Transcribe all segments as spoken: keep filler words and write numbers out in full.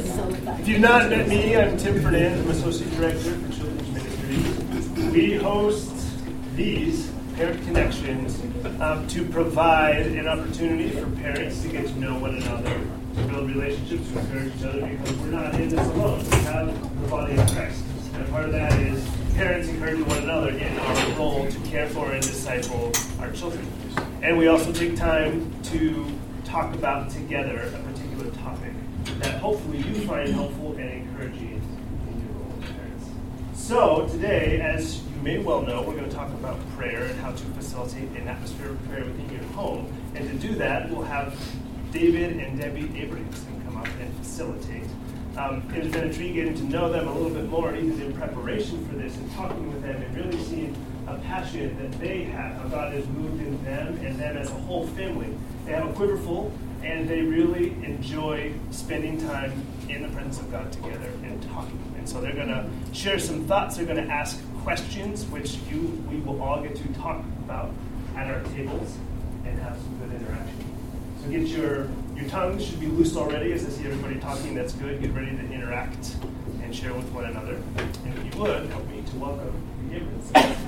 If you've not met me, I'm Tim Fernand. I'm Associate Director for Children's Ministry. We host these Parent Connections um, to provide an opportunity for parents to get to know one another, to build relationships, to encourage each other, because we're not in this alone. We have the body of Christ. And part of that is parents encouraging one another in our role to care for and disciple our children. And we also take time to talk about together a particular topic that hopefully you find helpful and encouraging in your role as parents. So today, as you may well know, we're going to talk about prayer and how to facilitate an atmosphere of prayer within your home. And to do that, we'll have David and Debbie Abrahamson come up and facilitate. Um, it has been a treat getting to know them a little bit more, even in preparation for this, and talking with them and really seeing a passion that they have, how God has moved in them and them as a whole family. They have a quiver full, and they really enjoy spending time in the presence of God together and talking. And so they're going to share some thoughts. They're going to ask questions, which you we will all get to talk about at our tables and have some good interaction. So get your your tongues should be loose already as I see everybody talking. That's good. Get ready to interact and share with one another. And if you would, help me to welcome the Abrahamsons.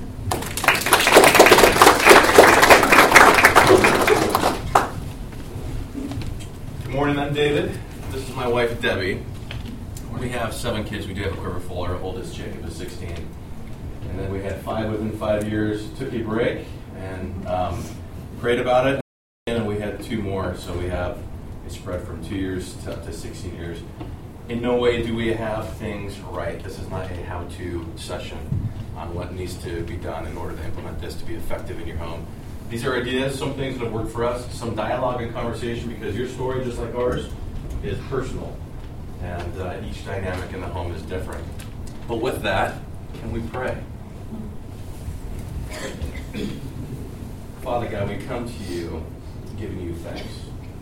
Good morning, I'm David. This is my wife, Debbie. We have seven kids. We do have a quiver full. Our oldest, Jacob, is sixteen. And then we had five within five years. Took a break and um, prayed about it. And we had two more, so we have a spread from two years to up to sixteen years. In no way do we have things right. This is not a how-to session on what needs to be done in order to implement this to be effective in your home. These are ideas, some things that have worked for us, some dialogue and conversation, because your story, just like ours, is personal. And uh, each dynamic in the home is different. But with that, can we pray? Father God, we come to you giving you thanks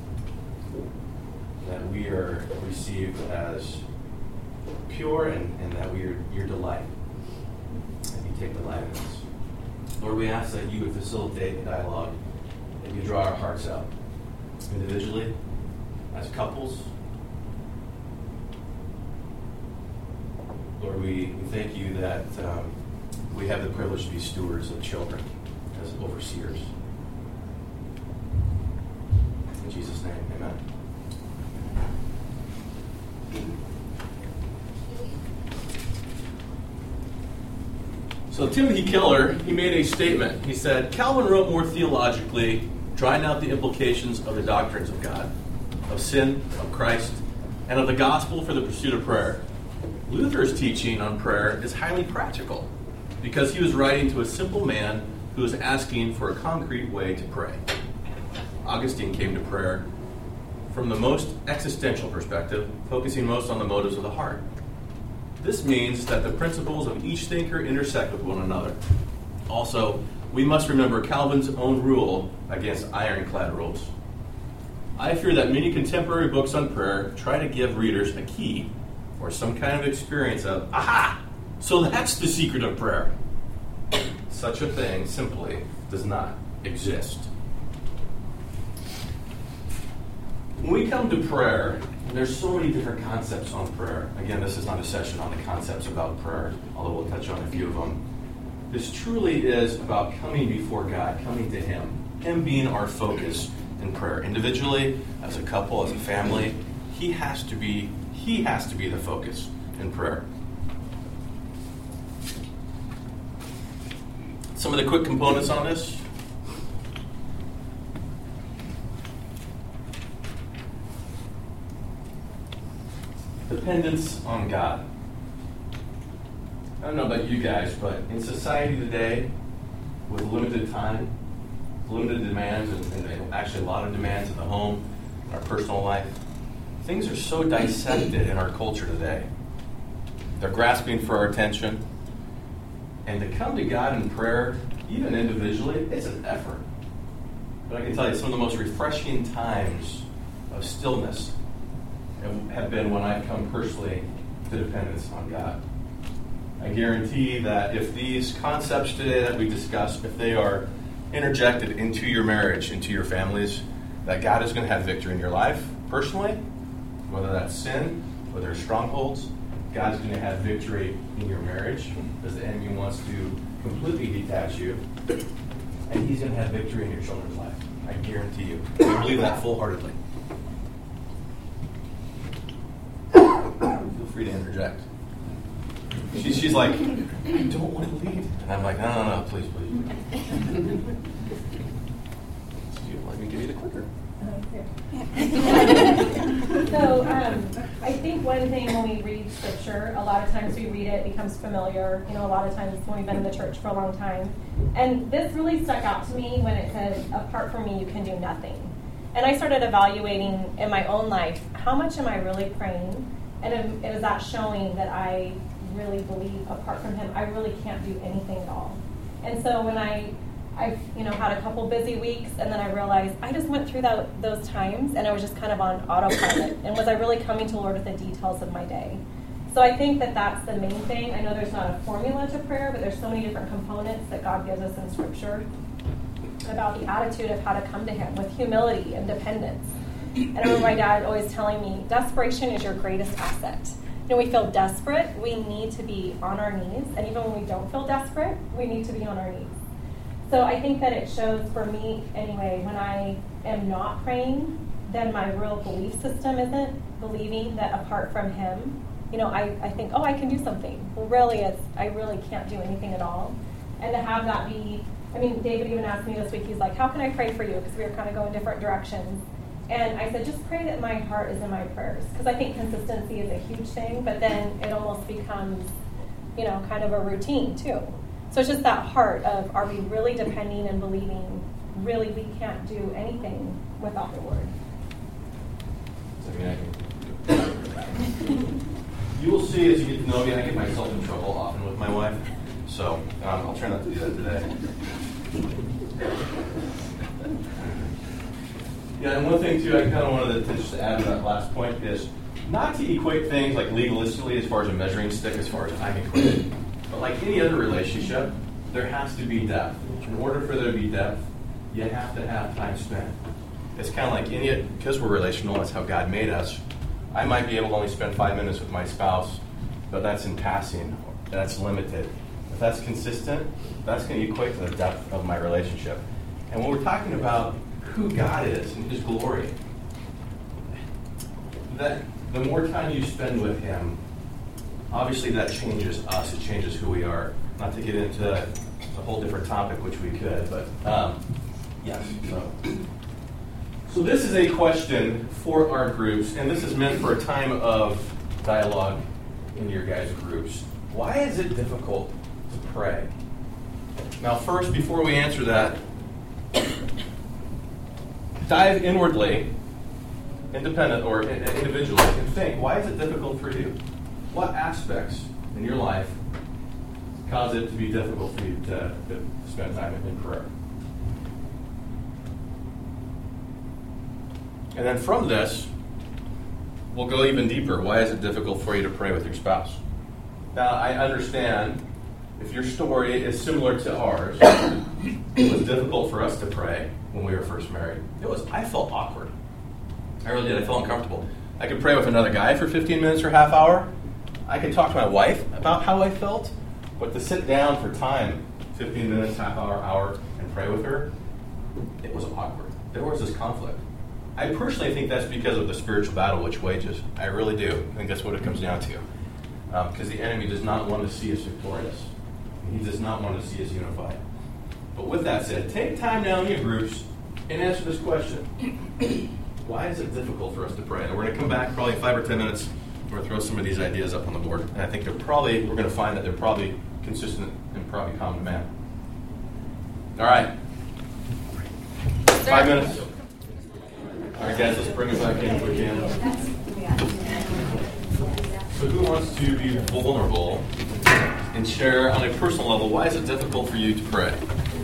that we are received as pure and, and that we are your delight. That you take delight in us. Lord, we ask that you would facilitate dialogue, that you draw our hearts out individually, as couples. Lord, we, we thank you that um, we have the privilege to be stewards of children as overseers. In Jesus' name, amen. So Timothy Keller, he made a statement. He said, Calvin wrote more theologically, drawing out the implications of the doctrines of God, of sin, of Christ, and of the gospel for the pursuit of prayer. Luther's teaching on prayer is highly practical because he was writing to a simple man who was asking for a concrete way to pray. Augustine came to prayer from the most existential perspective, focusing most on the motives of the heart. This means that the principles of each thinker intersect with one another. Also, we must remember Calvin's own rule against ironclad rules. I fear that many contemporary books on prayer try to give readers a key or some kind of experience of, aha, so that's the secret of prayer. Such a thing simply does not exist. When we come to prayer, there's so many different concepts on prayer. Again, this is not a session on the concepts about prayer, although we'll touch on a few of them. This truly is about coming before God, coming to Him, Him being our focus in prayer. Individually, as a couple, as a family, He has to be, He has to be the focus in prayer. Some of the quick components on this. Dependence on God. I don't know about you guys, but in society today, with limited time, limited demands, and, and actually a lot of demands in the home, our personal life, things are so dissected in our culture today. They're grasping for our attention. And to come to God in prayer, even individually, it's an effort. But I can tell you, some of the most refreshing times of stillness have been when I've come personally to dependence on God. I guarantee that if these concepts today that we discussed, if they are interjected into your marriage, into your families, that God is going to have victory in your life personally, whether that's sin, where there's strongholds, God's going to have victory in your marriage because the enemy wants to completely detach you. And he's going to have victory in your children's life. I guarantee you. I believe that full-heartedly. Feel free to interject. She, she's like, I don't want to lead. And I'm like, no, no, no, please, please. Let me give you the clicker. So um, I think one thing when we read Scripture, a lot of times we read it, it becomes familiar. You know, a lot of times when we've been in the church for a long time. And this really stuck out to me when it says, apart from me, you can do nothing. And I started evaluating in my own life, how much am I really praying? And is that showing that I really believe apart from him, I really can't do anything at all? And so when I I've, you know, had a couple busy weeks, and then I realized I just went through that, those times, and I was just kind of on autopilot. And was I really coming to the Lord with the details of my day? So I think that that's the main thing. I know there's not a formula to prayer, but there's so many different components that God gives us in Scripture about the attitude of how to come to him with humility and dependence. And I remember my dad always telling me, desperation is your greatest asset. You know, we feel desperate, we need to be on our knees. And even when we don't feel desperate, we need to be on our knees. So I think that it shows for me, anyway, when I am not praying, then my real belief system isn't believing that apart from him, you know, I, I think, oh, I can do something. Well, really, it's I really can't do anything at all. And to have that be, I mean, David even asked me this week, he's like, how can I pray for you? Because we were kind of going different directions. And I said, just pray that my heart is in my prayers. Because I think consistency is a huge thing, but then it almost becomes, you know, kind of a routine, too. So it's just that heart of, are we really depending and believing, really we can't do anything without the Word? You will see as you get to know me, I get myself in trouble often with my wife. So um, I'll try not to do that today. Yeah, and one thing too, I kind of wanted to just add to that last point is not to equate things like legalistically as far as a measuring stick, as far as time equated. But like any other relationship, there has to be depth. In order for there to be depth, you have to have time spent. It's kind of like any, because we're relational, that's how God made us. I might be able to only spend five minutes with my spouse, but that's in passing. That's limited. If that's consistent, that's going to equate to the depth of my relationship. And when we're talking about who God is and his glory, that the more time you spend with him, obviously that changes us. It changes who we are. Not to get into a whole different topic, which we could, but um, yes. So. so this is a question for our groups, and this is meant for a time of dialogue in your guys' groups. Why is it difficult to pray? Now, first, before we answer that, dive inwardly, independent or individually, and think, why is it difficult for you? What aspects in your life cause it to be difficult for you to, to spend time in prayer? And then from this, we'll go even deeper. Why is it difficult for you to pray with your spouse? Now, I understand if your story is similar to ours, it was difficult for us to pray when we were first married. It was, I felt awkward. I really did. I felt uncomfortable. I could pray with another guy for fifteen minutes or half hour. I could talk to my wife about how I felt, but to sit down for time, fifteen minutes, half hour, hour, and pray with her, it was awkward. There was this conflict. I personally think that's because of the spiritual battle which wages. I really do. I think that's what it comes down to. Because um, the enemy does not want to see us victorious. He does not want to see us unified. But with that said, take time now in your groups and answer this question. Why is it difficult for us to pray? And we're going to come back probably in five or ten minutes. We're going to throw some of these ideas up on the board. And I think they're probably, we're going to find that they're probably consistent and probably common man. All right. Five minutes. All right, guys, let's bring it back in if we can. So who wants to be vulnerable and share on a personal level, why is it difficult for you to pray?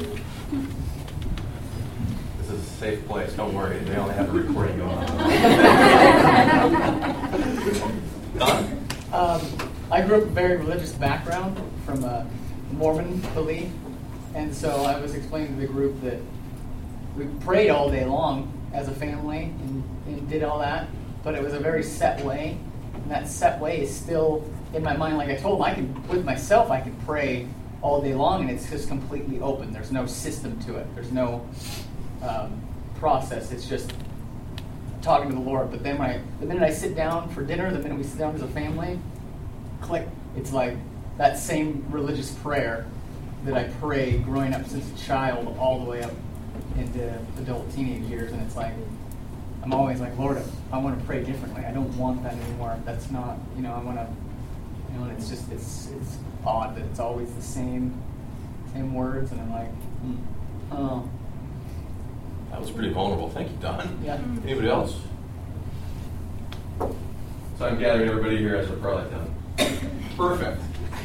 This is a safe place. Don't worry. They only have a recording going on. Don? Um, I grew up a very religious background from a Mormon belief. And so I was explaining to the group that we prayed all day long as a family and, and did all that. But it was a very set way. And that set way is still in my mind. Like I told him, I can, with myself, I can pray all day long, and it's just completely open. There's no system to it. There's no um, process. It's just talking to the Lord. But then when I, the minute I sit down for dinner, the minute we sit down as a family, click. It's like that same religious prayer that I prayed growing up since a child all the way up into adult teenage years. And it's like, I'm always like, Lord, I want to pray differently. I don't want that anymore. That's not, you know, I want to, you know, and it's just, it's it's odd that it's always the same same words. And I'm like, hmm, oh. That was pretty vulnerable. Thank you, Don. Yeah. Anybody else? So I'm gathering everybody here as a prayer like that. Perfect.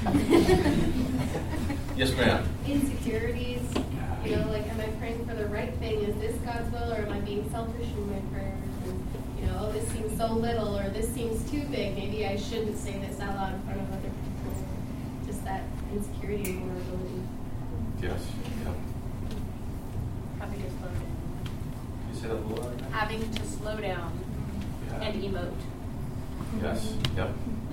Yes, ma'am. Insecurities. You know, like, am I praying for the right thing? Is this God's will, or am I being selfish in my prayers? And, you know, oh, this seems so little, or this seems too big. Maybe I shouldn't say this out loud in front of other people. Just that insecurity and vulnerability. Yes. Yeah. Having to slow down. You say that a little louder? Having to slow down Yeah. and emote. Yes. Yep.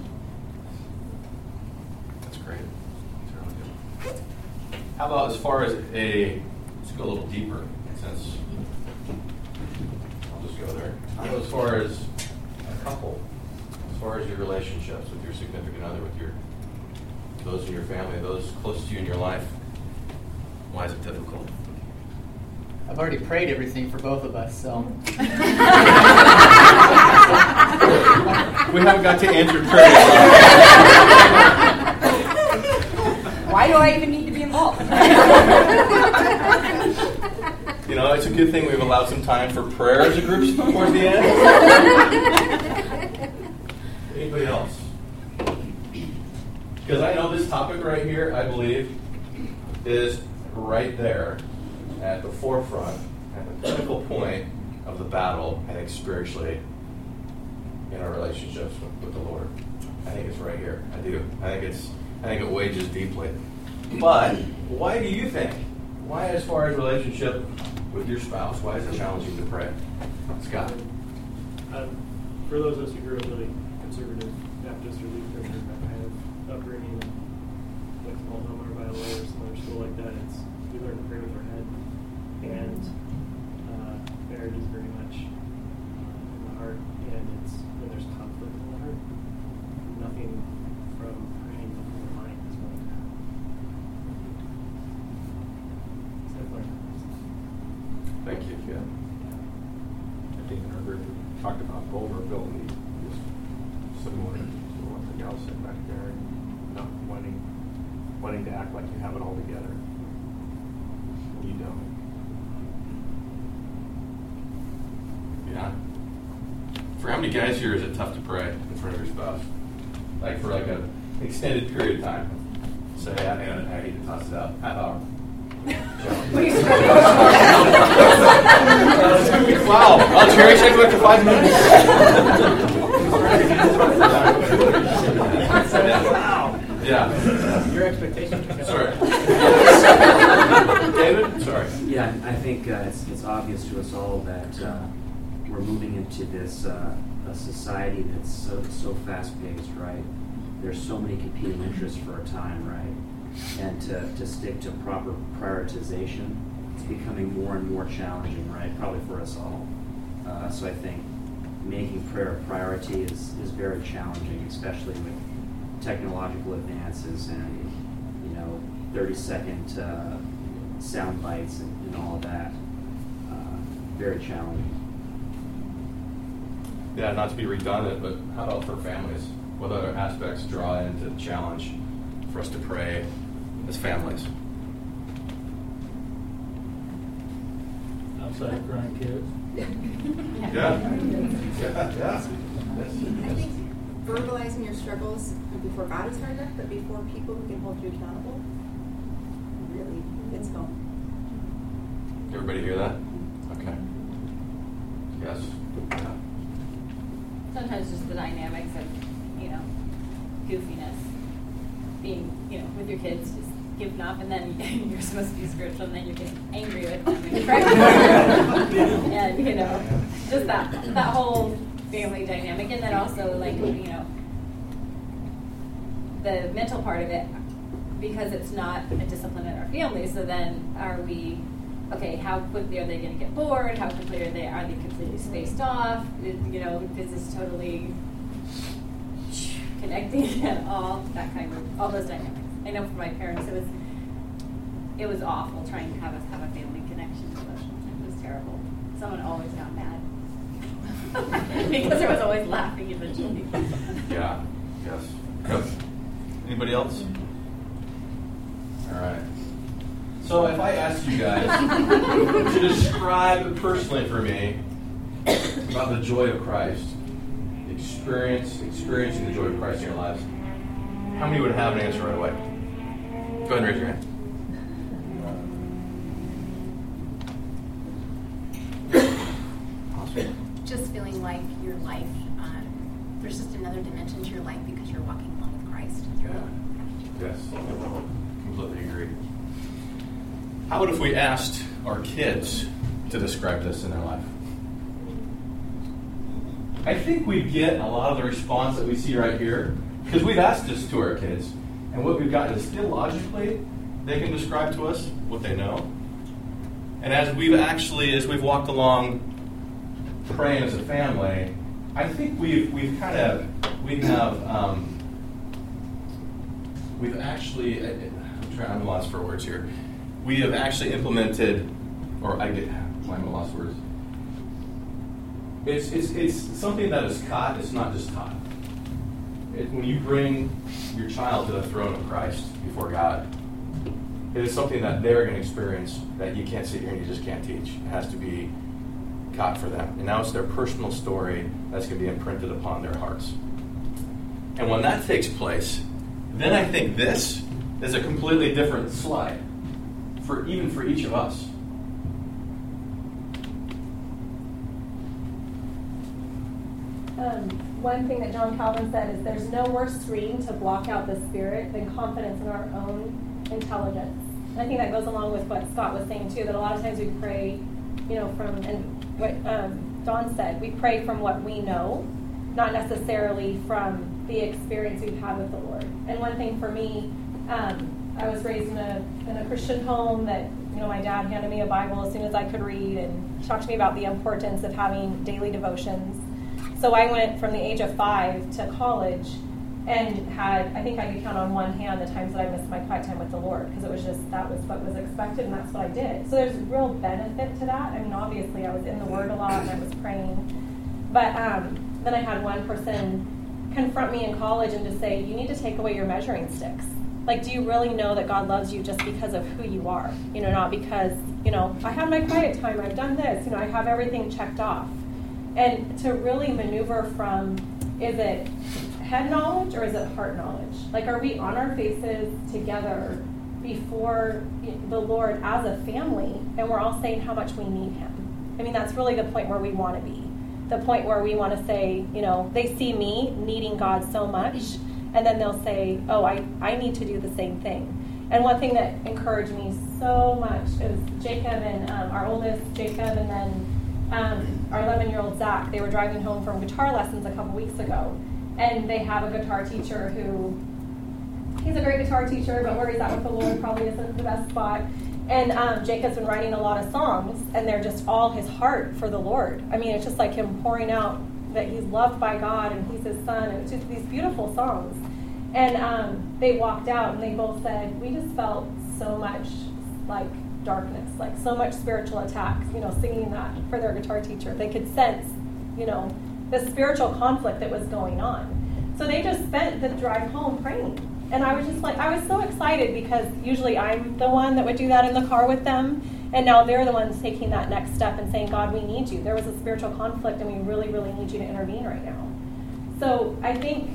That's great. That's really good. How about as far as a, let's go a little deeper, since I'll just go there. How about as far as a couple, as far as your relationships with your significant other, with your those in your family, those close to you in your life? Why is it difficult? I've already prayed everything for both of us, so. We haven't got to answer prayer. Why do I even need to be involved? You know, it's a good thing we've allowed some time for prayer as a group towards the end. Anybody else? Because I know this topic right here, I believe, is right there at the forefront, at the critical point of the battle, I think, spiritually, in our relationships with, with the Lord. I think it's right here. I do. I think it's. I think it wages deeply. But why do you think? Why, as far as relationship with your spouse, why is it challenging to pray? Scott. Um, for those of us who grew up really conservative Baptist or Lutheran, that kind of upbringing, like Multnomah or Violeta or some other school like that, it's we learn to pray with our head, and uh, marriage is very much uh, in the heart, and it's when there's conflict in the heart, nothing from praying, nothing from the mind is going to happen. It's definitely. Thank you. Yeah. I think in our group we talked about vulnerability, just similar to what the gal said back there, and not wanting wanting to act like you have it all together. You don't. Yeah. For how many guys here is it tough to pray in front of your spouse? Like for like an extended period of time. Say, I, I, I need to toss it out. Half hour. Wow. I'll cherry check back to five minutes. Wow. Yeah. Your expectations. Sorry. David? Sorry. Yeah, I think uh, it's, it's obvious to us all that uh, we're moving into this uh, a society that's so so fast-paced, right? There's so many competing interests for our time, right? And to, to stick to proper prioritization, it's becoming more and more challenging, right? Probably for us all. Uh, so I think making prayer a priority is, is very challenging, especially with technological advances and, you know, thirty-second uh, sound bites and, and all of that. Uh, very challenging. Yeah, not to be redundant, but how about for families? What other aspects draw into the challenge for us to pray as families? Outside of grandkids. Yeah. Yeah. Yeah. I think verbalizing your struggles before God is hard enough, but before people who can hold you accountable really hits home. Everybody hear that? Okay. Yes. Yeah. Sometimes just the dynamics of, you know, goofiness. Being, you know, with your kids, just giving up, and then you're supposed to be spiritual, and then you get angry with them and cry with them. And, you know, just that that whole family dynamic. And then also, like, you know, the mental part of it, because it's not a discipline in our family. So then, are we? Okay, how quickly are they going to get bored? How quickly are they? Are they completely spaced off? You know, is this totally connecting at all? That kind of all those dynamics. I know for my parents, it was it was awful trying to have us have a family connection to devotional time. It was terrible. Someone always got mad because there was always laughing eventually. Yeah. Yes. Yep. Anybody else? All right. So if I asked you guys to describe personally for me about the joy of Christ, experience experiencing the joy of Christ in your lives, how many would have an answer right away? Go ahead and raise your hand. Just feeling like your life, um, there's just another dimension to your life because you're walking along with Christ. Yeah. Yes. Completely agree. How about if we asked our kids to describe this in their life? I think we'd get a lot of the response that we see right here, because we've asked this to our kids, and what we've gotten is theologically, they can describe to us what they know. And as we've actually, as we've walked along praying as a family, I think we've we've kind of we have um, we've actually I'm trying I'm lost for words here. We have actually implemented, or I get I'm lost for words. It's it's it's something that is caught. It's not just taught. It, when you bring your child to the throne of Christ before God, it is something that they're going to experience that you can't sit here and you just can't teach. It has to be caught for them. And now it's their personal story that's going to be imprinted upon their hearts. And when that takes place, then I think this is a completely different slide, for even for each of us. Um, one thing that John Calvin said is there's no worse screen to block out the Spirit than confidence in our own intelligence. And I think that goes along with what Scott was saying too, that a lot of times we pray, you know, from, and what um, Dawn said, we pray from what we know, not necessarily from the experience we've had with the Lord. And one thing for me, um, I was raised in a in a Christian home that, you know, my dad handed me a Bible as soon as I could read and talked to me about the importance of having daily devotions. So I went from the age of five to college and had, I think I could count on one hand the times that I missed my quiet time with the Lord, because it was just, that was what was expected and that's what I did. So there's real benefit to that. I mean, obviously I was in the Word a lot and I was praying. But um, then I had one person confront me in college and just say, you need to take away your measuring sticks. Like, do you really know that God loves you just because of who you are? You know, not because, you know, I have my quiet time, I've done this, you know, I have everything checked off. And to really maneuver from, is it head knowledge or is it heart knowledge? Like, are we on our faces together before the Lord as a family, and we're all saying how much we need Him? I mean, that's really the point where we want to be. The point where we want to say, you know, they see me needing God so much, and then they'll say, oh, I, I need to do the same thing. And one thing that encouraged me so much is Jacob and um, our oldest, Jacob, and then Um, our eleven-year-old Zach, they were driving home from guitar lessons a couple weeks ago, and they have a guitar teacher who, he's a great guitar teacher, but where he's at with the Lord probably isn't the best spot. And um, Jacob's been writing a lot of songs, and they're just all his heart for the Lord. I mean, it's just like him pouring out that he's loved by God and he's his son, and it's just these beautiful songs. And um, they walked out, and they both said, we just felt so much like darkness, like so much spiritual attack, you know, singing that for their guitar teacher. They could sense, you know, the spiritual conflict that was going on. So they just spent the drive home praying. And I was just like, I was so excited because usually I'm the one that would do that in the car with them. And now they're the ones taking that next step and saying, God, we need you. There was a spiritual conflict and we really, really need you to intervene right now. So I think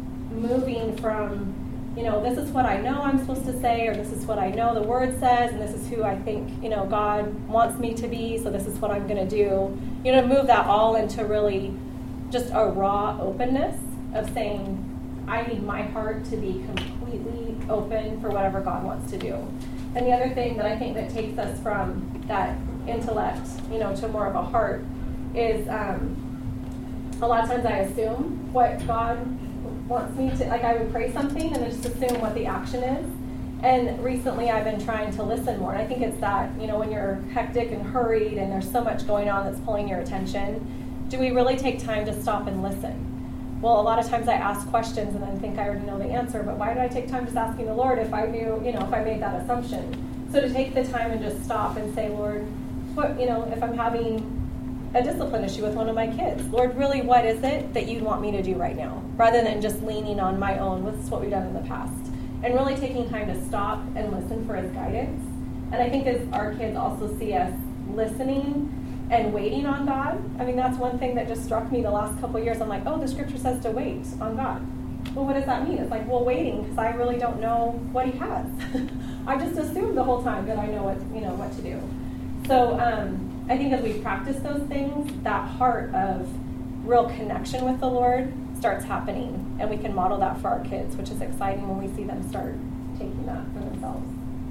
moving from, you know, this is what I know I'm supposed to say, or this is what I know the Word says, and this is who I think, you know, God wants me to be, so this is what I'm going to do. You know, move that all into really just a raw openness of saying, I need my heart to be completely open for whatever God wants to do. And the other thing that I think that takes us from that intellect, you know, to more of a heart is um, a lot of times I assume what God wants me to, like I would pray something and then just assume what the action is. And recently I've been trying to listen more. And I think it's that, you know, when you're hectic and hurried and there's so much going on that's pulling your attention, do we really take time to stop and listen? Well, a lot of times I ask questions and then think I already know the answer, but why did I take time just asking the Lord if I knew, you know, if I made that assumption? So to take the time and just stop and say, Lord, what, you know, if I'm having a discipline issue with one of my kids, Lord, really, what is it that you want me to do right now? Rather than just leaning on my own, which is what we've done in the past. And really taking time to stop and listen for his guidance. And I think as our kids also see us listening and waiting on God, I mean, that's one thing that just struck me the last couple of years. I'm like, oh, the scripture says to wait on God. Well, what does that mean? It's like, well, waiting, because I really don't know what he has. I just assumed the whole time that I know what, you know, what to do. So um, I think as we practice those things, that heart of real connection with the Lord starts happening, and we can model that for our kids, which is exciting when we see them start taking that for themselves.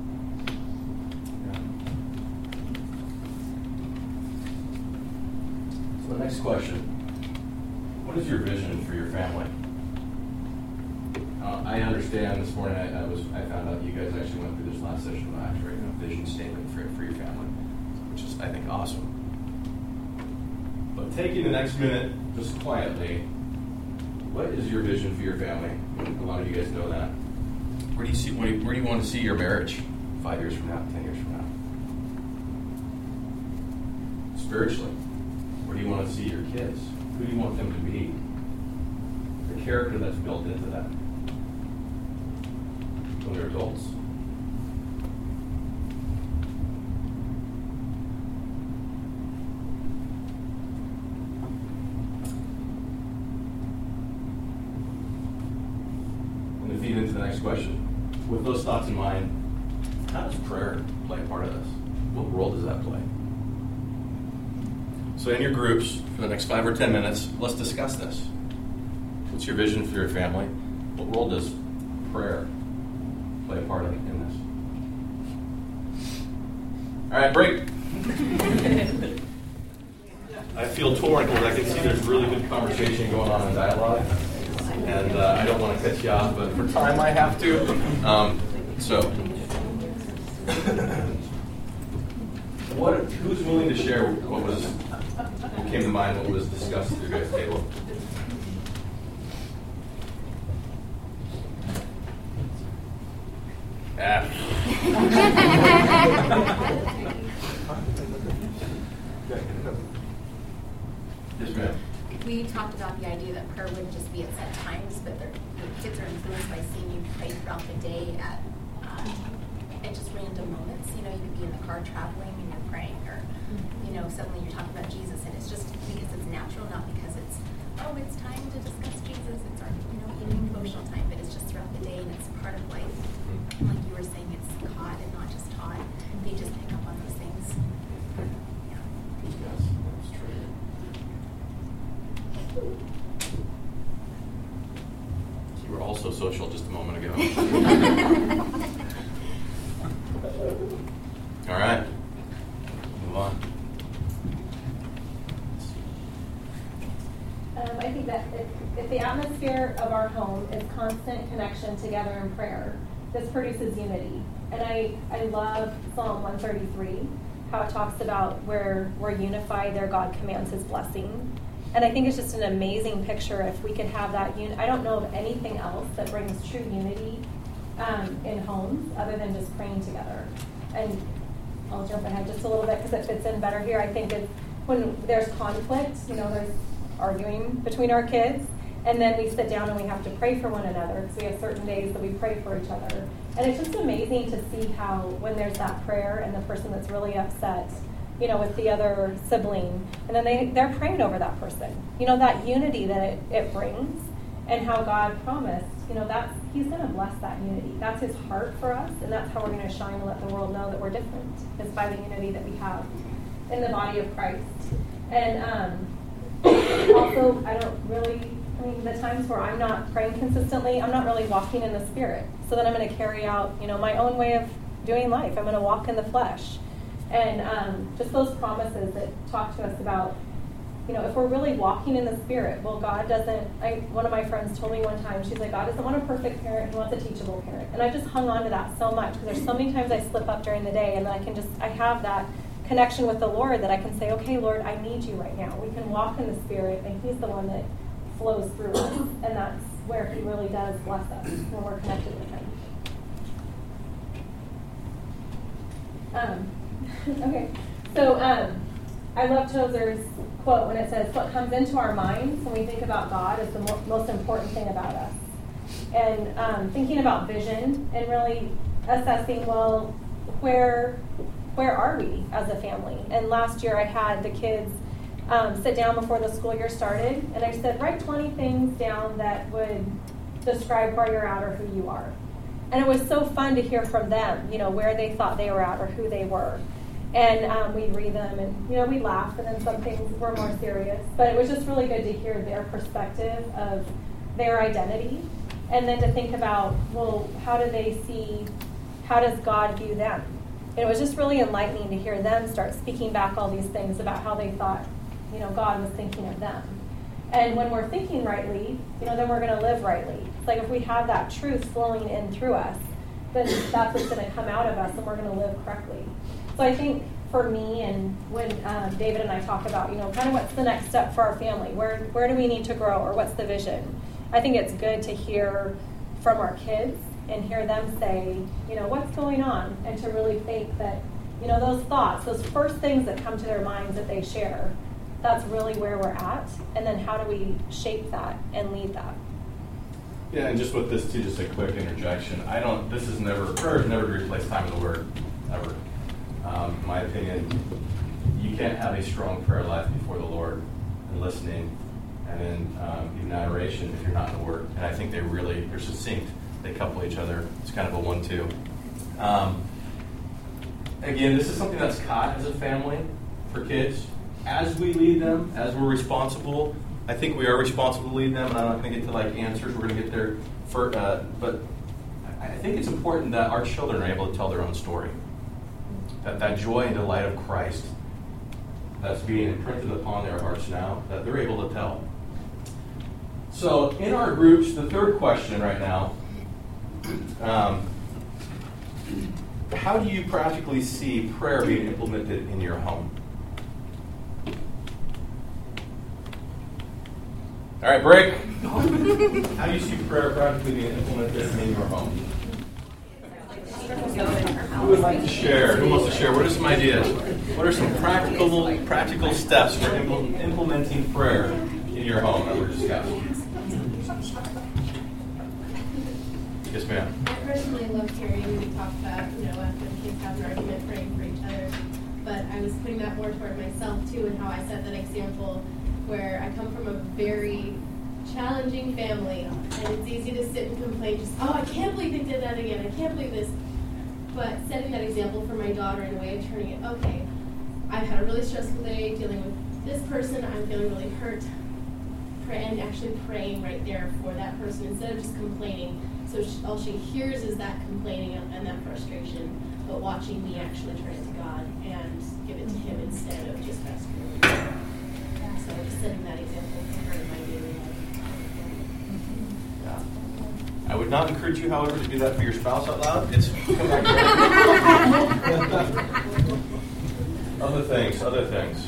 Yeah. So the next question, what is your vision for your family? Uh, I understand this morning I, I was I found out you guys actually went through this last session of actually writing a vision statement for, for your family, which is, I think, awesome. But taking the next minute, just quietly, what is your vision for your family? A lot of you guys know that. Where do you see? Where do you, where do you want to see your marriage five years from now, ten years from now? Spiritually, where do you want to see your kids? Who do you want them to be? The character that's built into that when they're adults. Feed into the next question. With those thoughts in mind, how does prayer play a part of this? What role does that play? So in your groups, for the next five or ten minutes, let's discuss this. What's your vision for your family? What role does prayer play a part of in this? All right, break. I feel torn because I can see there's really good conversation going on in dialogue. And uh, I don't want to cut you off, but for time I have to. Um, so, what? Who's willing to share what was what came to mind, what was discussed at your guys' table? Ah. Yes, ma'am. We talked about the idea that prayer wouldn't just be at set times, but the kids are influenced by seeing you pray throughout the day at, um, at just random moments. You know, you could be in the car traveling and you're praying, or, you know, suddenly you're talking about Jesus, and it's just because it's natural, not because it's, oh, it's time to discuss Jesus. It's our, you know, evening devotional time, but it's just throughout the day, and it's part of life. And like you were saying, it's caught and not just taught. They just pick up on those things. Yeah. Yes, that's true. You were also social just a moment ago. All right. Move on. Um, I think that if, if the atmosphere of our home is constant connection together in prayer, this produces unity. And I, I love Psalm one thirty-three, how it talks about where we're unified, there God commands his blessing. And I think it's just an amazing picture if we could have that. Un- I don't know of anything else that brings true unity um, in homes other than just praying together. And I'll jump ahead just a little bit because it fits in better here. I think it's when there's conflict, you know, there's arguing between our kids, and then we sit down and we have to pray for one another because we have certain days that we pray for each other. And it's just amazing to see how when there's that prayer and the person that's really upset, you know, with the other sibling, and then they, they're praying over that person. You know, that unity that it, it brings, and how God promised, you know, that's, he's going to bless that unity. That's his heart for us, and that's how we're going to shine and let the world know that we're different, is by the unity that we have in the body of Christ. And um, also, I don't really, I mean, the times where I'm not praying consistently, I'm not really walking in the Spirit. So then I'm going to carry out, you know, my own way of doing life. I'm going to walk in the flesh. And um, just those promises that talk to us about you know, if we're really walking in the Spirit, well, God doesn't, I, one of my friends told me one time, she's like, God doesn't want a perfect parent, he wants a teachable parent. And I just hung on to that so much, because there's so many times I slip up during the day, and I can just, I have that connection with the Lord that I can say, okay, Lord, I need you right now. We can walk in the Spirit, and he's the one that flows through us, and that's where he really does bless us, when we're connected with him. Um, okay, so um, I love Tozer's quote when it says, what comes into our minds when we think about God is the mo- most important thing about us. And um, thinking about vision and really assessing, well, where where are we as a family? And last year I had the kids um, sit down before the school year started, and I said, write twenty things down that would describe where you're at or who you are. And it was so fun to hear from them, you know, where they thought they were at or who they were. And um, we'd read them, and, you know, we'd laugh, and then some things were more serious. But it was just really good to hear their perspective of their identity, and then to think about, well, how do they see, how does God view them? And it was just really enlightening to hear them start speaking back all these things about how they thought, you know, God was thinking of them. And when we're thinking rightly, you know, then we're going to live rightly. It's like if we have that truth flowing in through us, then that's what's going to come out of us, and we're going to live correctly. So I think for me, and when um, David and I talk about, you know, kind of what's the next step for our family, where where do we need to grow, or what's the vision? I think it's good to hear from our kids and hear them say, you know, what's going on, and to really think that, you know, those thoughts, those first things that come to their minds that they share, that's really where we're at, and then how do we shape that and lead that? Yeah, and just with this too, just a quick interjection. I don't, this is never, prayer is never to replace time in the Word, ever. Um, in my opinion, you can't have a strong prayer life before the Lord and listening, and then um, even adoration if you're not in the Word. And I think they really, they're succinct. They couple each other. It's kind of a one-two. Um, again, this is something that's caught as a family for kids. As we lead them, as we're responsible, I think we are responsible to lead them, and I'm not going to get to like answers. We're going to get there, for, uh, but I think it's important that our children are able to tell their own story. That that joy and delight of Christ that's being imprinted upon their hearts now, that they're able to tell. So in our groups, the third question right now, um, how do you practically see prayer being implemented in your home? All right, break. How do you see prayer practically being implemented in your home? Who would like to share? Who wants to share? What are some ideas? What are some practical practical steps for impl- implementing prayer in your home that we're discussing? Yes, ma'am. I personally loved hearing when you talked about, you know, after the kids have an argument, praying for each other. But I was putting that more toward myself, too, and how I set that example where I come from a very challenging family, and it's easy to sit and complain, just, oh, I can't believe they did that again, I can't believe this. But setting that example for my daughter in a way of turning it, okay, I've had a really stressful day dealing with this person, I'm feeling really hurt, and actually praying right there for that person instead of just complaining. So she, all she hears is that complaining and that frustration, but watching me actually turn it to God and give it to Him instead of just rescuing her. So just setting that example for her in my daily life. Yeah. I would not encourage you, however, to do that for your spouse out loud. It's other things, other things.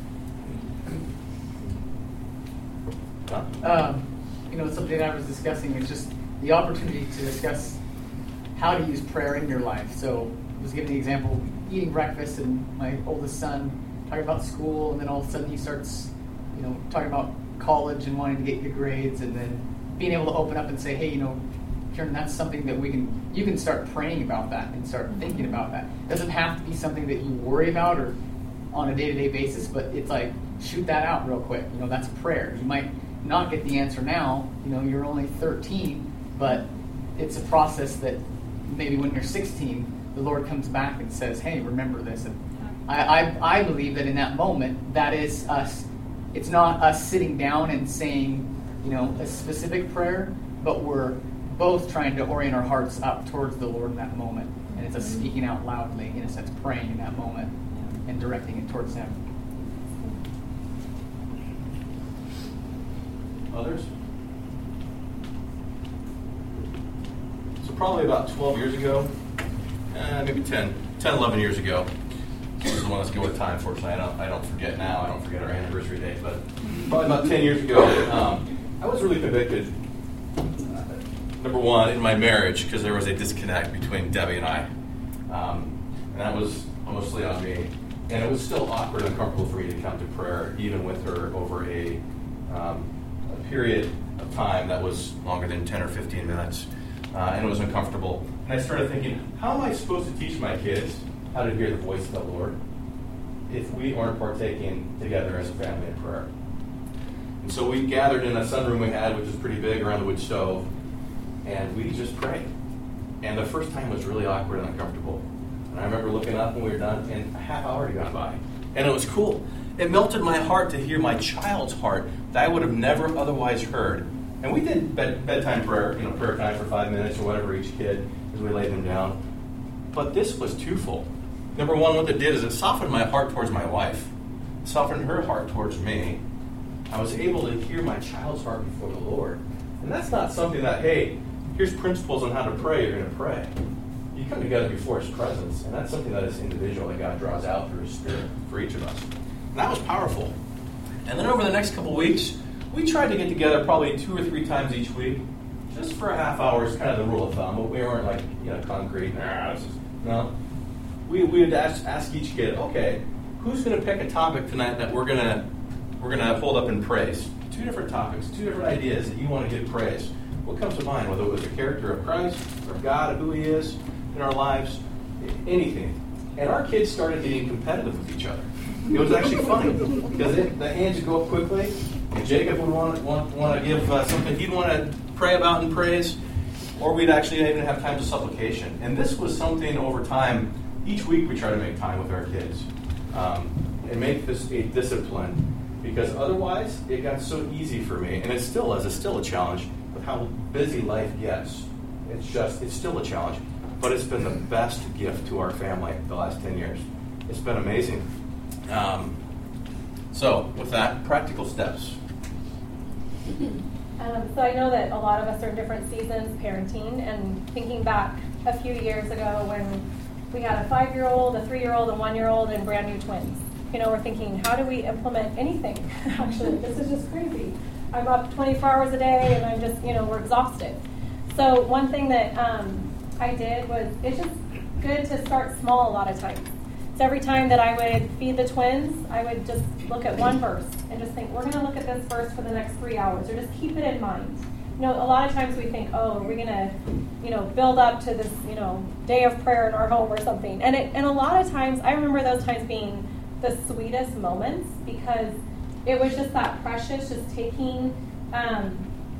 Huh? Um, you know, something I was discussing is just the opportunity to discuss how to use prayer in your life. So I was giving the example of eating breakfast, and my oldest son talking about school, and then all of a sudden he starts, you know, talking about college and wanting to get good grades, and then being able to open up and say, hey, you know, Karen, that's something that we can, you can start praying about that and start thinking about that. It doesn't have to be something that you worry about or on a day-to-day basis, but it's like, shoot that out real quick. You know, that's prayer. You might not get the answer now, you know, you're only thirteen, but it's a process that maybe when you're sixteen, the Lord comes back and says, hey, remember this. And I, I, I believe that in that moment, that is us. It's not us sitting down and saying, you know, a specific prayer, but we're both trying to orient our hearts up towards the Lord in that moment. And it's us speaking out loudly, in a sense, praying in that moment and directing it towards Him. Others? So probably about twelve years ago, eh, maybe ten, ten, eleven years ago. This is the one that's good with time, fortunately. I don't, I don't forget now. I don't forget our anniversary date. But probably about ten years ago, um, I was really convicted, uh, number one, in my marriage, because there was a disconnect between Debbie and I. Um, and that was mostly on me. And it was still awkward and uncomfortable for me to come to prayer, even with her, over a, um, a period of time that was longer than ten or fifteen minutes. Uh, and it was uncomfortable. And I started thinking, how am I supposed to teach my kids how to hear the voice of the Lord if we aren't partaking together as a family in prayer? And so we gathered in a sunroom we had, which was pretty big, around the wood stove, and we just prayed. And the first time was really awkward and uncomfortable. And I remember looking up when we were done, and a half hour had gone by. And it was cool. It melted my heart to hear my child's heart that I would have never otherwise heard. And we did bed, bedtime prayer, you know, prayer time for five minutes or whatever each kid as we laid them down. But this was twofold. Number one, what it did is it softened my heart towards my wife, softened her heart towards me. I was able to hear my child's heart before the Lord. And that's not something that, hey, here's principles on how to pray, you're going to pray. You come together before His presence, and that's something that is individual, that God draws out through His Spirit for each of us. And that was powerful. And then over the next couple weeks, we tried to get together probably two or three times each week, just for a half hour is kind of the rule of thumb. But we weren't like, you know, concrete. Nah, this is, no. We we would ask, ask each kid, okay, who's going to pick a topic tonight that we're going to we're going to hold up in praise? Two different topics, two different ideas that you want to give praise. What comes to mind? Whether it was the character of Christ or God, who He is in our lives, anything. And our kids started getting competitive with each other. It was actually funny because it, the hands would go up quickly, and Jacob would want, want, want to give uh, something he'd want to pray about and praise, or we'd actually even have times of supplication. And this was something over time. Each week we try to make time with our kids um, and make this a discipline, because otherwise it got so easy for me, and it still is. It's still a challenge with how busy life gets. It's just it's still a challenge, but it's been the best gift to our family the last ten years. It's been amazing. Um, so with that, practical steps. Um, so I know that a lot of us are in different seasons parenting, and thinking back a few years ago when we had a five-year-old, a three-year-old, and one-year-old, and brand new twins. You know, we're thinking, how do we implement anything? Actually, this is just crazy. I'm up twenty-four hours a day, and I'm just, you know, we're exhausted. So one thing that um, I did was, it's just good to start small a lot of times. So every time that I would feed the twins, I would just look at one verse and just think, we're going to look at this verse for the next three hours, or just keep it in mind. You know, a lot of times we think, oh, are we going to, you know, build up to this, you know, day of prayer in our home or something. And it, and a lot of times, I remember those times being the sweetest moments, because it was just that precious, just taking, um,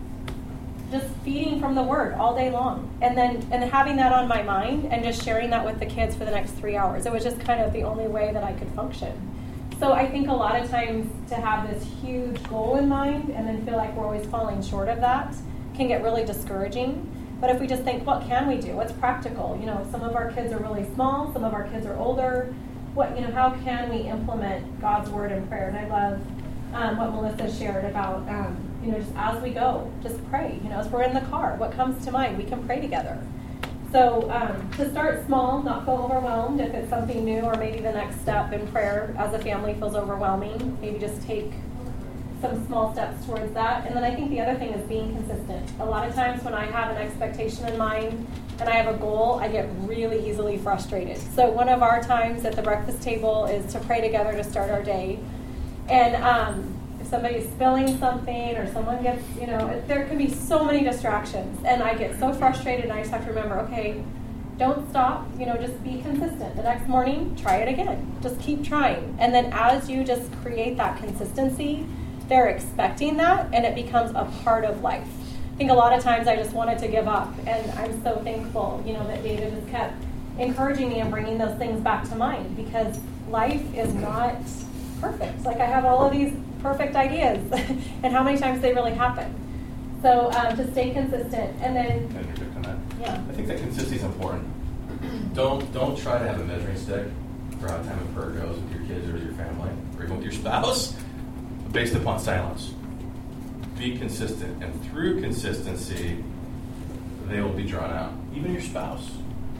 just feeding from the Word all day long, and then and having that on my mind and just sharing that with the kids for the next three hours. It was just kind of the only way that I could function. So I think a lot of times to have this huge goal in mind and then feel like we're always falling short of that can get really discouraging. But if we just think, what can we do? What's practical? You know, some of our kids are really small, some of our kids are older. What, you know, how can we implement God's Word in prayer? And I love um, what Melissa shared about, um, you know, just as we go, just pray. You know, as we're in the car, what comes to mind? We can pray together. So um, to start small, not feel overwhelmed if it's something new, or maybe the next step in prayer as a family feels overwhelming. Maybe just take some small steps towards that. And then I think the other thing is being consistent. A lot of times when I have an expectation in mind and I have a goal, I get really easily frustrated. So one of our times at the breakfast table is to pray together to start our day. And um, if somebody's spilling something or someone gets, you know, there can be so many distractions. And I get so frustrated, and I just have to remember, okay, don't stop, you know, just be consistent. The next morning, try it again. Just keep trying. And then as you just create that consistency, they're expecting that, and it becomes a part of life. I think a lot of times I just wanted to give up, and I'm so thankful, you know, that David just kept encouraging me and bringing those things back to mind, because life is not perfect. Like, I have all of these perfect ideas, and how many times they really happen. So um, to stay consistent, and then Can I interject on that? Yeah. I think that consistency is important. Don't don't try to have a measuring stick for how time of prayer goes with your kids or with your family or even with your spouse based upon silence. be consistent, and through consistency, they will be drawn out. Even your spouse.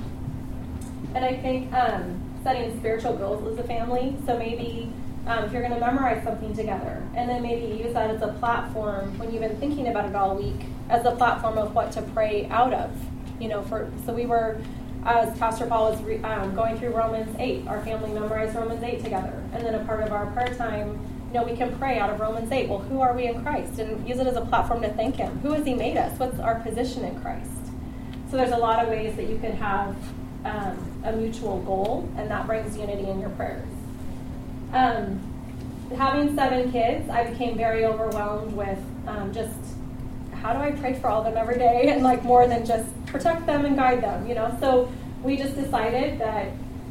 And I think um, setting spiritual goals as a family. So maybe um, if you're going to memorize something together, and then maybe use that as a platform when you've been thinking about it all week, as a platform of what to pray out of. You know, for so we were, as Pastor Paul was re, um, going through Romans eight, our family memorized Romans eight together, and then a part of our prayer time, you know, we can pray out of Romans eight. Well, who are we in Christ? And use it as a platform to thank Him. Who has He made us? What's our position in Christ? So there's a lot of ways that you could have um, a mutual goal, and that brings unity in your prayers. Um, having seven kids, I became very overwhelmed with um, just how do I pray for all of them every day, and like more than just protect them and guide them, you know. So we just decided that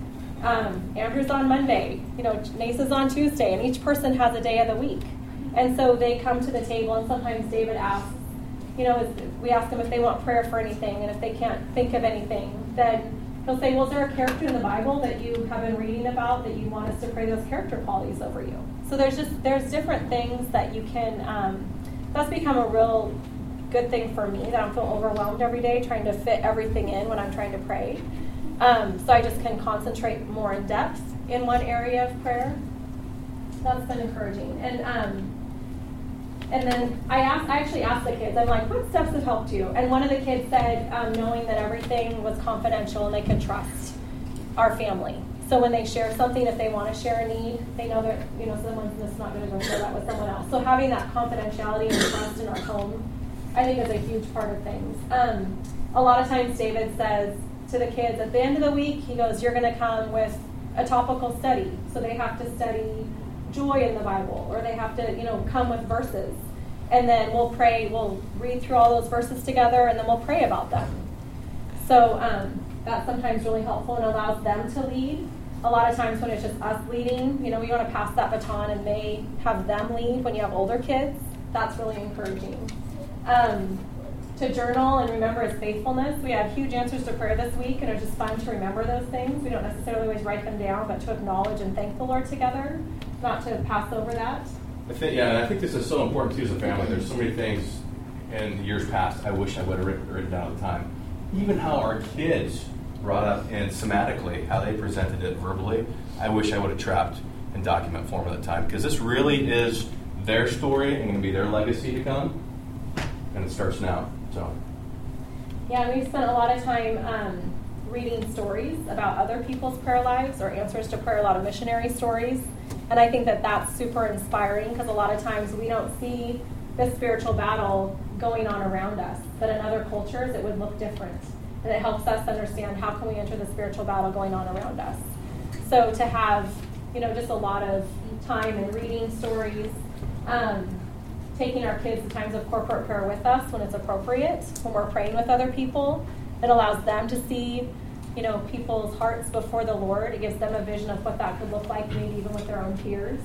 um, Andrew's on Monday, you know, Nasa's on Tuesday, and each person has a day of the week. And so they come to the table, and sometimes David asks, you know, we ask them if they want prayer for anything, and if they can't think of anything, then he'll say, well, is there a character in the Bible that you have been reading about that you want us to pray those character qualities over you? So there's just, there's different things that you can, um, that's become a real good thing for me, that I don't feel overwhelmed every day trying to fit everything in when I'm trying to pray. Um, so I just can concentrate more in depth in one area of prayer. That's been encouraging. And um, and then I asked, I actually asked the kids, I'm like, what steps have helped you? And one of the kids said, um, knowing that everything was confidential and they could trust our family. So when they share something, if they want to share a need, they know that, you know, someone's just not going to go share that with someone else. So having that confidentiality and trust in our home, I think is a huge part of things. Um, a lot of times David says to the kids at the end of the week, he goes, you're going to come with a topical study. So they have to study joy in the Bible, or they have to, you know, come with verses. And then we'll pray, we'll read through all those verses together, and then we'll pray about them. So um, that's sometimes really helpful and allows them to lead. A lot of times when it's just us leading, you know, we want to pass that baton and they have them lead when you have older kids. That's really encouraging. Um, to journal and remember His faithfulness. We had huge answers to prayer this week, and it's just fun to remember those things. We don't necessarily always write them down, but to acknowledge and thank the Lord together, not to pass over that. I think, yeah, and I think this is so important too as a family. There's so many things in years past I wish I would have written, written down at the time. Even how our kids brought up in somatically, how they presented it verbally, I wish I would have trapped in document form at the time, because this really is their story and going to be their legacy to come, and it starts now. So. Yeah, we've spent a lot of time um, reading stories about other people's prayer lives or answers to prayer, a lot of missionary stories. And I think that that's super inspiring, because a lot of times we don't see this spiritual battle going on around us. But in other cultures, it would look different. And it helps us understand how can we enter the spiritual battle going on around us. So to have, you know, just a lot of time in reading stories, um, taking our kids to times of corporate prayer with us when it's appropriate, when we're praying with other people, it allows them to see, you know, people's hearts before the Lord. It gives them a vision of what that could look like, maybe even with their own peers.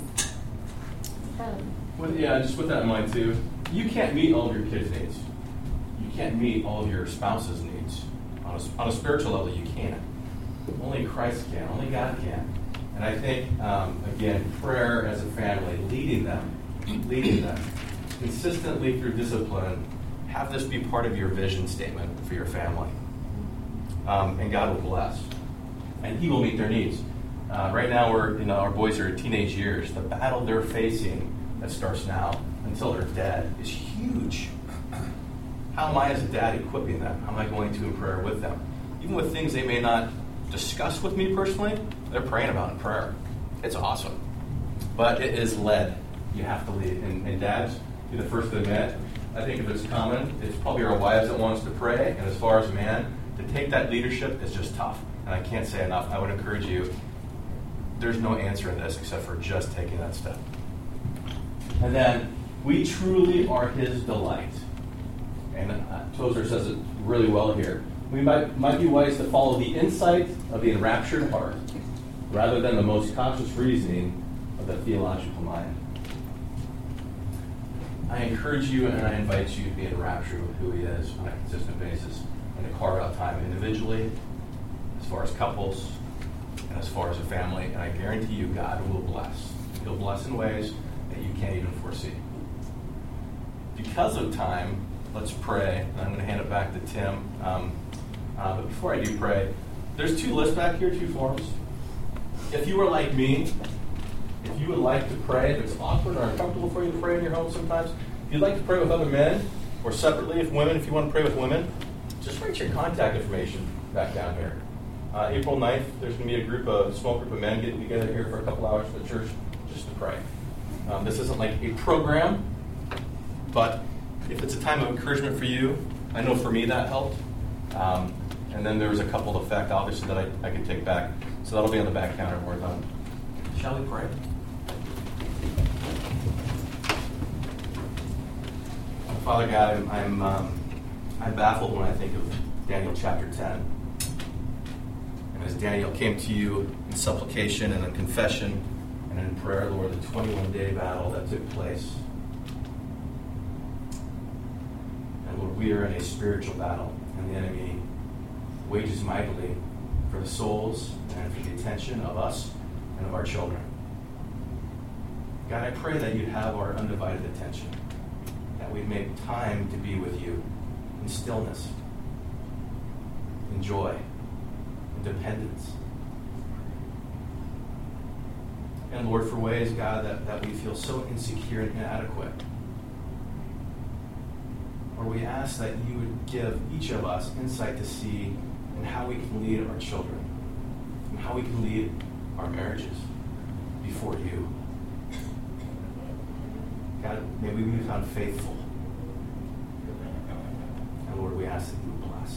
Um, Well, yeah, just with that in mind too, you can't meet all of your kids' needs. You can't meet all of your spouse's needs. On a, on a spiritual level, you can't. Only Christ can. Only God can. And I think, um, again, prayer as a family, leading them, leading them, consistently through discipline, have this be part of your vision statement for your family. Um, and God will bless. And He will meet their needs. Uh, right now, we're, you know, our boys are in teenage years. The battle they're facing that starts now until they're dead is huge. How am I as a dad equipping them? How am I going to in prayer with them? Even with things they may not discuss with me personally, they're praying about in prayer. It's awesome. But it is led. You have to lead. And, and dads, be the first to admit, I think if it's common, it's probably our wives that want us to pray. And as far as man, to take that leadership is just tough. And I can't say enough. I would encourage you, there's no answer in this except for just taking that step. And then, we truly are His delight. And uh, Tozer says it really well here. We might, might be wise to follow the insight of the enraptured heart rather than the most conscious reasoning of the theological mind. I encourage you and I invite you to be enraptured with who He is on a consistent basis and to carve out time individually, as far as couples, and as far as a family. And I guarantee you God will bless. He'll bless in ways that you can't even foresee. If because of time, let's pray. And I'm going to hand it back to Tim. Um, uh, but before I do pray, there's two lists back here, two forms. If you are like me, if you would like to pray, if it's awkward or uncomfortable for you to pray in your home sometimes, if you'd like to pray with other men, or separately if women, if you want to pray with women, just write your contact information back down here. Uh, April ninth, there's going to be a group of, small group of men getting together here for a couple hours for the church just to pray. Um, this isn't like a program, but if it's a time of encouragement for you, I know for me that helped. Um, and then there was a couple of fact, obviously, that I, I could take back. So that'll be on the back counter when we're done. Shall we pray? Father God, I'm I'm, um, I'm baffled when I think of Daniel chapter ten. And as Daniel came to you in supplication and in confession and in prayer, Lord, the twenty-one day battle that took place. And Lord, we are in a spiritual battle, and the enemy wages mightily for the souls and for the attention of us and of our children. God, I pray that you'd have our undivided attention, that we'd make time to be with you in stillness, in joy, in dependence. And Lord, for ways, God, that, that we feel so insecure and inadequate, Lord, we ask that you would give each of us insight to see in how we can lead our children, and how we can lead our marriages before you. God, may we be found faithful. And Lord, we ask that you would bless.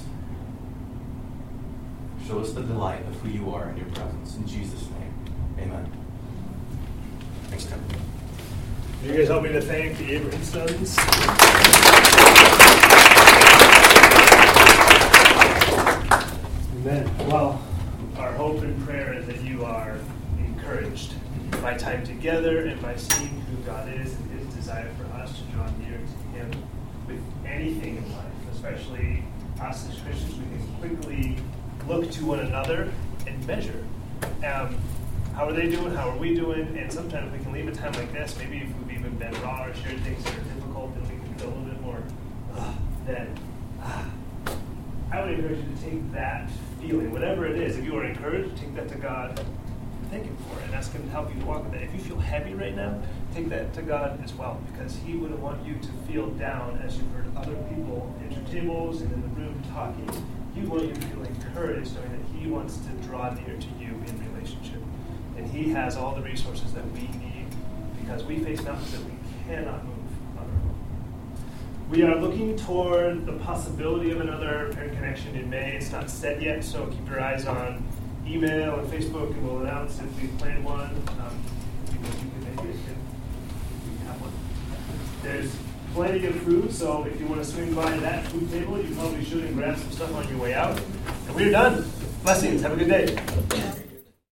Show us the delight of who you are in your presence. In Jesus' name, amen. Thanks, Tim. You guys help me to thank the Abraham sons. Amen. Well, our hope and prayer is that you are encouraged by time together and by seeing who God is and his desire for us to draw near to him with anything in life, especially us as Christians. We can quickly look to one another and measure. Um, how are they doing? How are we doing? And sometimes we can leave a time like this, maybe if we've even been raw or shared things that are difficult, and we can feel a little bit more uh, then. Uh, I would encourage you to take that feeling, whatever it is. If you are encouraged, take that to God. Thank him for it and ask him to help you to walk with it. If you feel heavy right now, take that to God as well, because he wouldn't want you to feel down as you've heard other people at your tables and in the room talking. He would want you to feel encouraged, knowing that he wants to draw near to you in relationship. And he has all the resources that we need, because we face mountains that we cannot move on our own. We are looking toward the possibility of another Parent Connection in May. It's not set yet, so keep your eyes on email and Facebook, and we'll announce if we plan one. Um, you can make it if we have one. There's plenty of food, so if you want to swing by that food table, you probably should and grab some stuff on your way out. And we're done. Blessings. Have a good day.